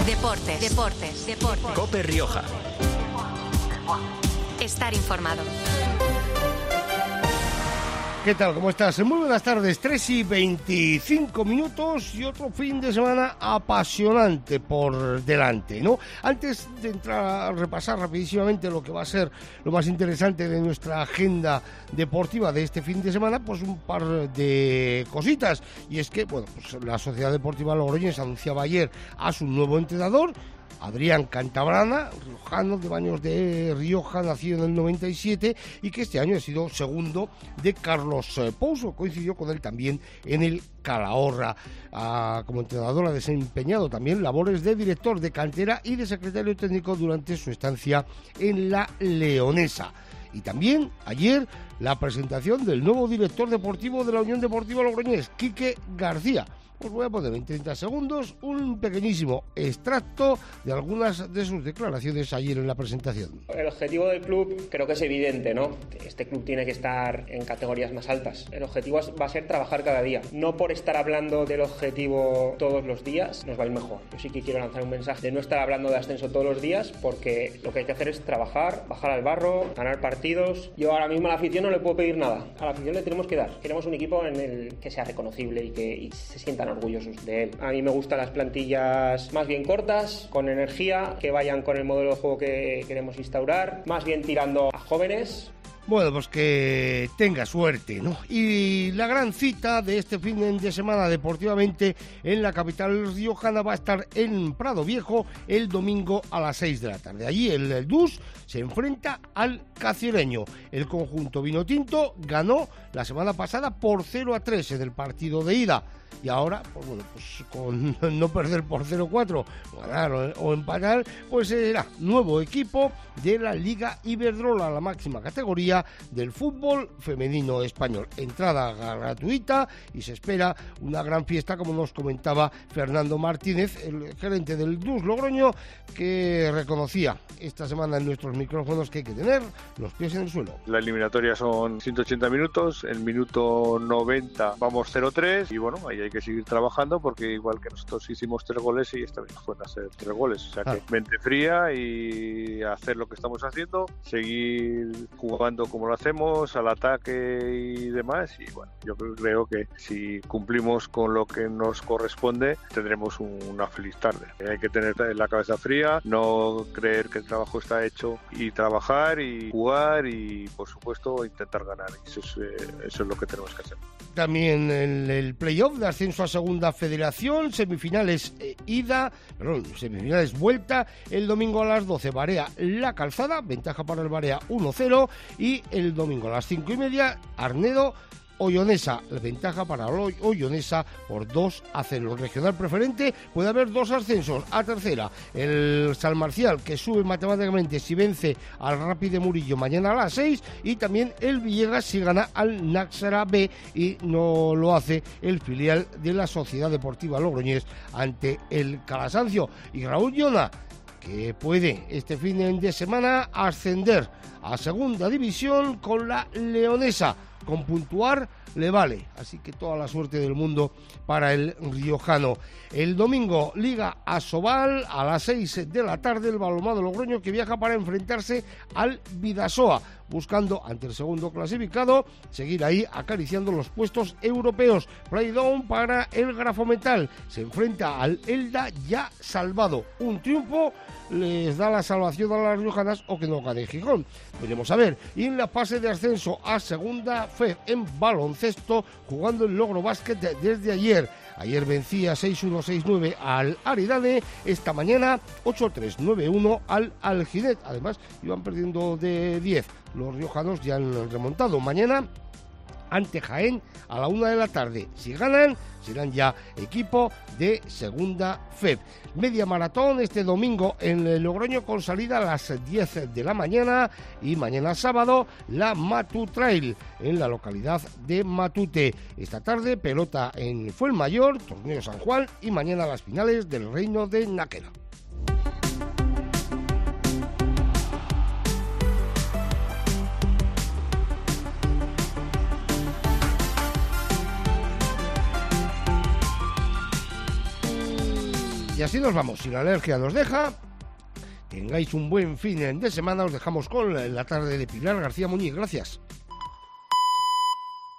Deportes. COPE Rioja. Estar informado. ¿Qué tal? ¿Cómo estás? Muy buenas tardes, 3:25 y otro fin de semana apasionante por delante, ¿no? Antes de entrar a repasar rapidísimamente lo que va a ser lo más interesante de nuestra agenda deportiva de este fin de semana, pues un par de cositas. Y es que, bueno, pues la Sociedad Deportiva Logroñés anunciaba ayer a su nuevo entrenador, Adrián Cantabrana, riojano de Baños de Rioja, nacido en el 97 y que este año ha sido segundo de Carlos Pouso. Coincidió con él también en el Calahorra. Como entrenador ha desempeñado también labores de director de cantera y de secretario técnico durante su estancia en la Leonesa. Y también ayer la presentación del nuevo director deportivo de la Unión Deportiva Logroñés, Quique García. Os voy a poner en 30 segundos un pequeñísimo extracto de algunas de sus declaraciones ayer en la presentación. El objetivo del club creo que es evidente, ¿no? Este club tiene que estar en categorías más altas. El objetivo va a ser trabajar cada día. No por estar hablando del objetivo todos los días nos va a ir mejor. Yo sí que quiero lanzar un mensaje de no estar hablando de ascenso todos los días, porque lo que hay que hacer es trabajar, bajar al barro, ganar partidos. Yo ahora mismo a la afición no le puedo pedir nada. A la afición le tenemos que dar. Queremos un equipo en el que sea reconocible y que se sientan orgullosos de él. A mí me gustan las plantillas más bien cortas, con energía, que vayan con el modelo de juego que queremos instaurar, más bien tirando a jóvenes. Bueno, pues que tenga suerte, ¿no? Y la gran cita de este fin de semana deportivamente en la capital riojana va a estar en Prado Viejo el domingo a las 6 de la tarde. Allí el DUS se enfrenta al Cacireño. El conjunto vinotinto ganó la semana pasada por 0-3 en el partido de ida. Y ahora, pues bueno, pues con no perder por 0-4, ganar o empatar, pues será nuevo equipo de la Liga Iberdrola, la máxima categoría del fútbol femenino español. Entrada gratuita y se espera una gran fiesta, como nos comentaba Fernando Martínez, el gerente del DUS Logroño, que reconocía esta semana en nuestros micrófonos que hay que tener los pies en el suelo. La eliminatoria son 180 minutos, el minuto 90 vamos 0-3 y bueno, ahí hay que seguir trabajando porque igual que nosotros hicimos 3 goles y esta vez pueden hacer 3 goles, o sea que mente fría y hacer lo que estamos haciendo, seguir jugando como lo hacemos, al ataque y demás, y bueno, yo creo que si cumplimos con lo que nos corresponde tendremos una feliz tarde. Hay que tener la cabeza fría, no creer que el trabajo está hecho y trabajar y jugar y por supuesto intentar ganar, eso es lo que tenemos que hacer. También el playoff de ascenso a Segunda Federación, semifinales semifinales vuelta, el domingo a las 12, Barea La Calzada, ventaja para el Barea 1-0, y el domingo a las 5:30, Arnedo Ollonesa, la ventaja para Ollonesa por 2-0. El regional preferente puede haber 2 ascensos a tercera. El San Marcial, que sube matemáticamente si vence al Rapid de Murillo mañana a las 6, y también el Villegas si gana al Náxara B y no lo hace el filial de la Sociedad Deportiva Logroñés ante el Calasancio. Y Raúl Llona, que puede este fin de semana ascender a Segunda División con la Leonesa. Con puntuar le vale, así que toda la suerte del mundo para el riojano. El domingo, Liga Asobal, a las 6 de la tarde, el balonmano Logroño que viaja para enfrentarse al Bidasoa, buscando ante el segundo clasificado seguir ahí acariciando los puestos europeos. Play-down para el Grafometal, se enfrenta al Elda ya salvado. Un triunfo les da la salvación a las riojanas o que no gane Gijón. Veremos a ver. Y en la fase de ascenso a Segunda FED en baloncesto, jugando el Logro Básquet desde ayer. Ayer vencía 6-1, 6-9 al Aridane, esta mañana 8-3, 9-1 al Alginet. Además, iban perdiendo de 10. Los riojanos ya han remontado. Mañana ante Jaén a la 1 de la tarde. Si ganan, serán ya equipo de Segunda FEB. Media maratón este domingo en el Logroño con salida a las 10 de la mañana, y mañana sábado la Matu Trail en la localidad de Matute. Esta tarde pelota en Fuenmayor, Torneo San Juan, y mañana las finales del Reino de Náquera. Y así nos vamos. Si la alergia nos deja, tengáis un buen fin de semana. Os dejamos con la tarde de Pilar García Muñiz. Gracias.